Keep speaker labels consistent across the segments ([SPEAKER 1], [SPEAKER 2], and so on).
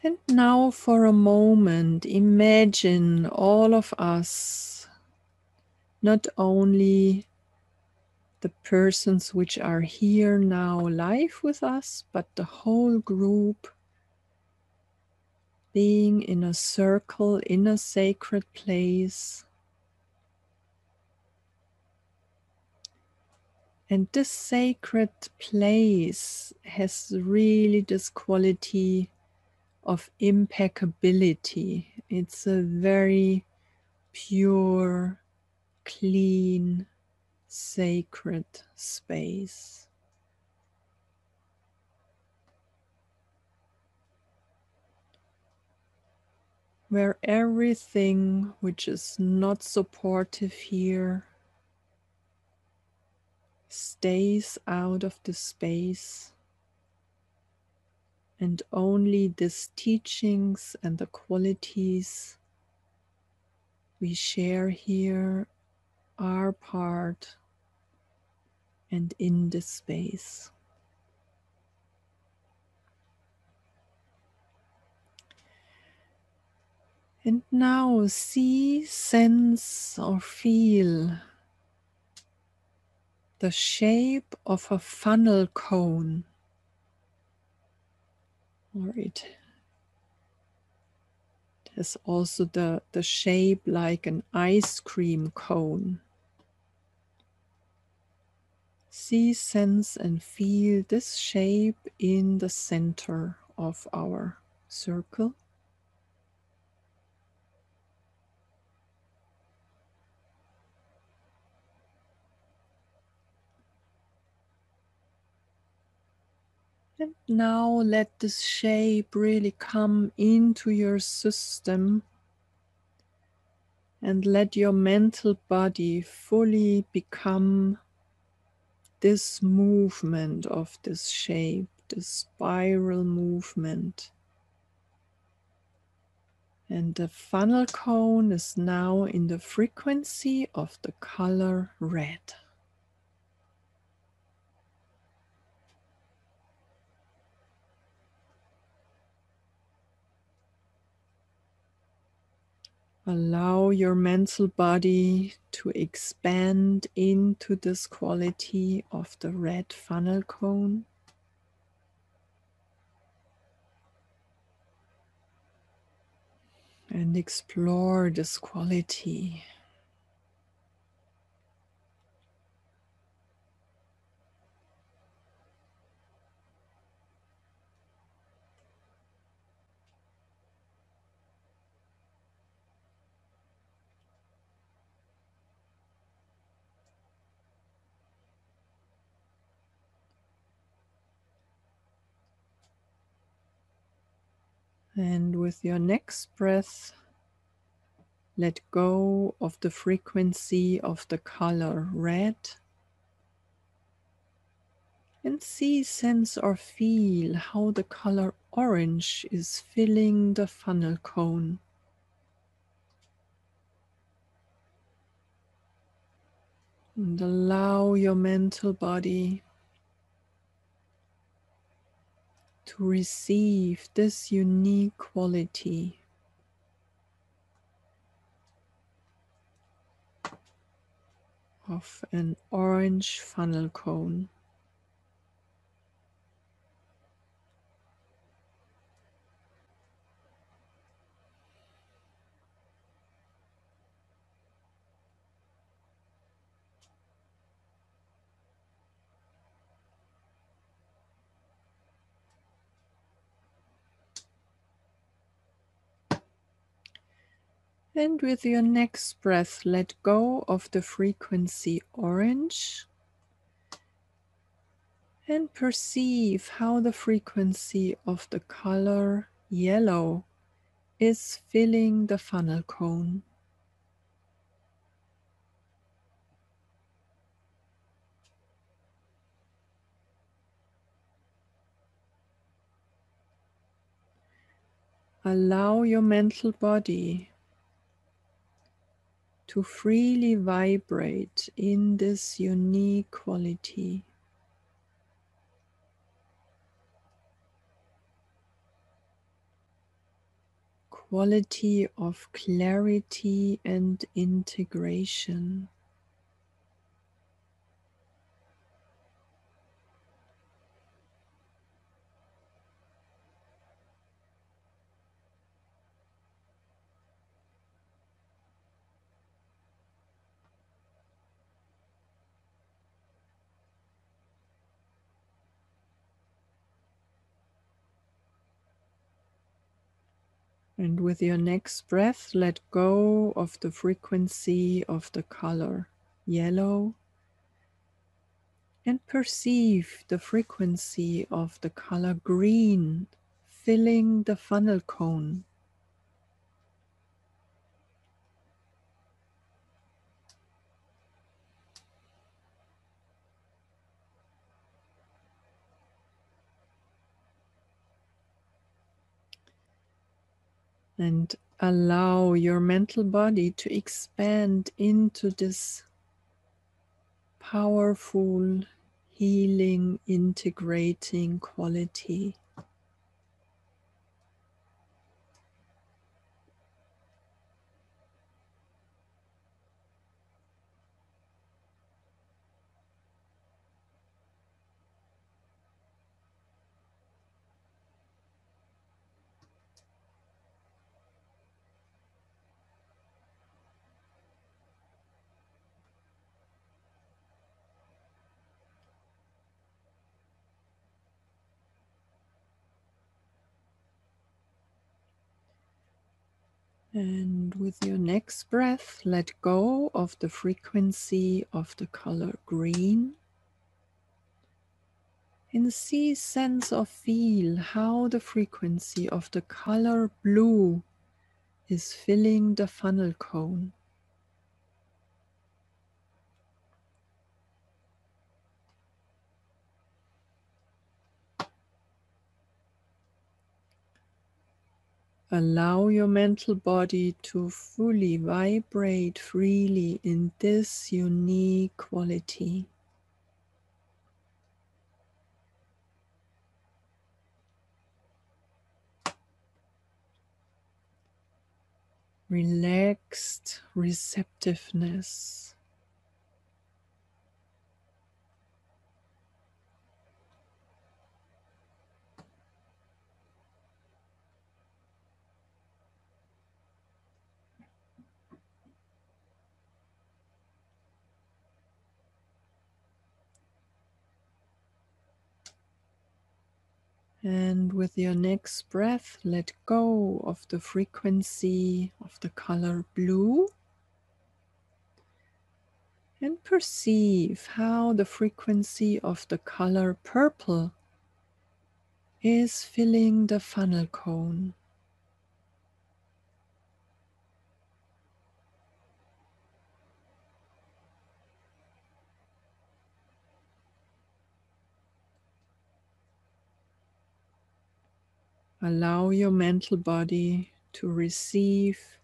[SPEAKER 1] And now for a moment, imagine all of us, not only the persons which are here now live with us, but the whole group being in a circle in a sacred place. And this sacred place has really this quality of impeccability. It's a very pure, clean, sacred space. Where everything which is not supportive here stays out of the space, and only these teachings and the qualities we share here are part and in this space. And now see, sense, or feel the shape of a funnel cone, or it has also the shape like an ice cream cone. See, sense, and feel this shape in the center of our circle. And now let this shape really come into your system, and let your mental body fully become this movement of this shape, this spiral movement. And the funnel cone is now in the frequency of the color red. Allow your mental body to expand into this quality of the red funnel cone. And explore this quality. And with your next breath, let go of the frequency of the color red. And see, sense, or feel how the color orange is filling the funnel cone. And allow your mental body to receive this unique quality of an orange funnel cone. And with your next breath, let go of the frequency orange and perceive how the frequency of the color yellow is filling the funnel cone. Allow your mental body to freely vibrate in this unique quality. quality of clarity and integration. And with your next breath, let go of the frequency of the color yellow and perceive the frequency of the color green filling the funnel cone. And allow your mental body to expand into this powerful, healing, integrating quality. And with your next breath, let go of the frequency of the color green. And see, sense, or feel how the frequency of the color blue is filling the funnel cone. Allow your mental body to fully vibrate freely in this unique quality. Relaxed receptiveness. And with your next breath, let go of the frequency of the color blue and perceive how the frequency of the color purple is filling the funnel cone. Allow your mental body to receive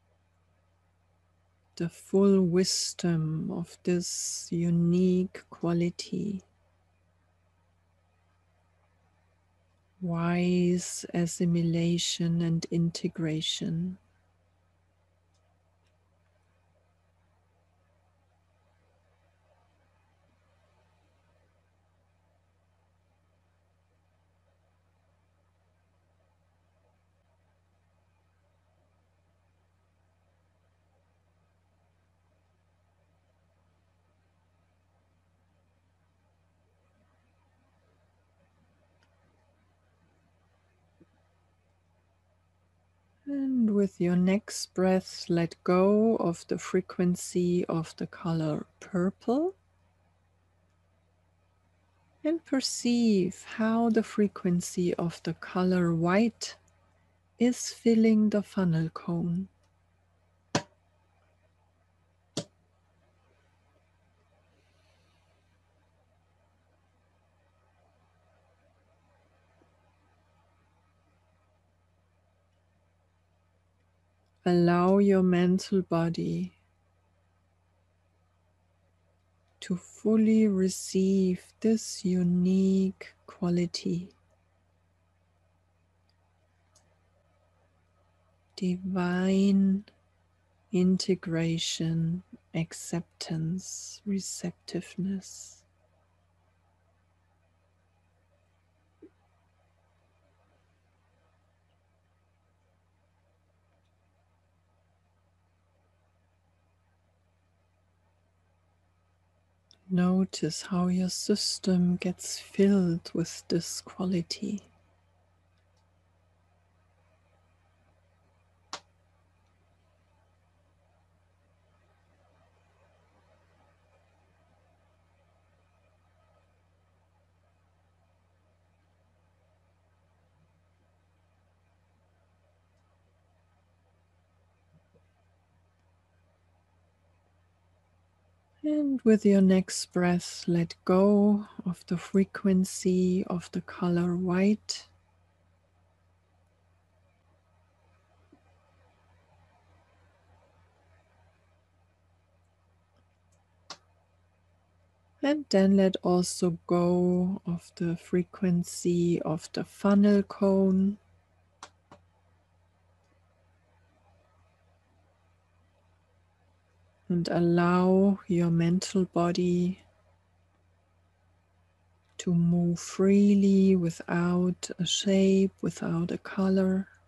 [SPEAKER 1] the full wisdom of this unique quality. Wise assimilation and integration. And with your next breath, let go of the frequency of the color purple and perceive how the frequency of the color white is filling the funnel cone. Allow your mental body to fully receive this unique quality. divine integration, acceptance, receptiveness. Notice how your system gets filled with this quality. And with your next breath, let go of the frequency of the color white. And then let also go of the frequency of the funnel cone. And allow your mental body to move freely without a shape, without a color.